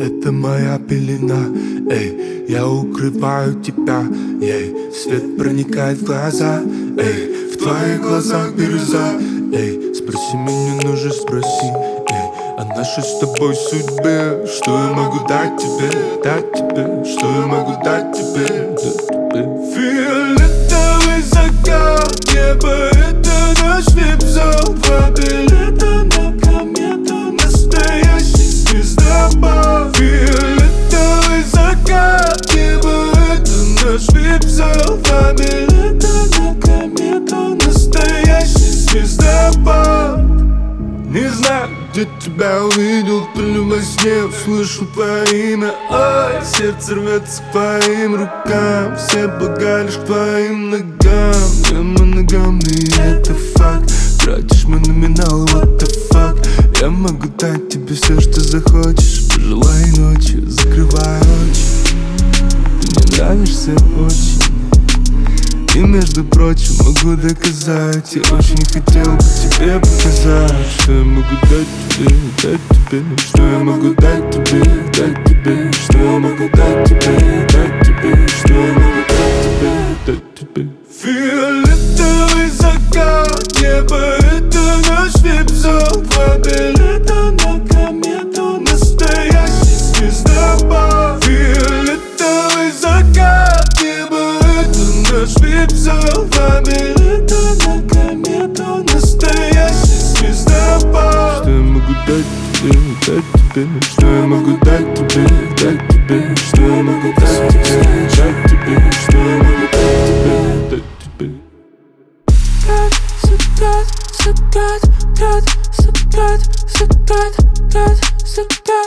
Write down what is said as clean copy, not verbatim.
Это моя пелена, эй, я укрываю тебя, ей. Свет проникает в глаза, эй, в твоих глазах бирюза, эй. Спроси меня, ну же спроси, эй, о нашей с тобой судьбе. Что я могу дать тебе, что я могу дать тебе, Фиолетовый закат неба, это наш вип-зал. Два билета на комету, настоящий звездопад. Фиолетовый закат неба, это наш вип-зал. Два билета на комету, настоящий звездопад. Не знаю, где тебя увидел, то ли во сне услышал твое имя. Ой, сердце рвется к твоим рукам, все блага лишь к твоим ногам. Я моногамный, это факт. Тратишь мой номинал, what the fuck. Я могу дать тебе все, что захочешь. Пожелай ночью, закрывай очи. Ты мне нравишься очень. И между прочим могу доказать, я очень хотел бы тебе показать, что я могу дать тебе, что я могу дать тебе, что я могу дать тебе, что я могу дать тебе. Фиолетовый закат неба, это наш вип-зал. Два билета на комету, настоящий звездопад. Фиолетовый закат неба, это наш вип-зал. Два билета на комету, настоящий звездопад. Что я могу дать тебе, что я могу дать тебе, что я могу дать тебе, что я могу дать тебе. Закат, закат, закат, закат, закат, закат.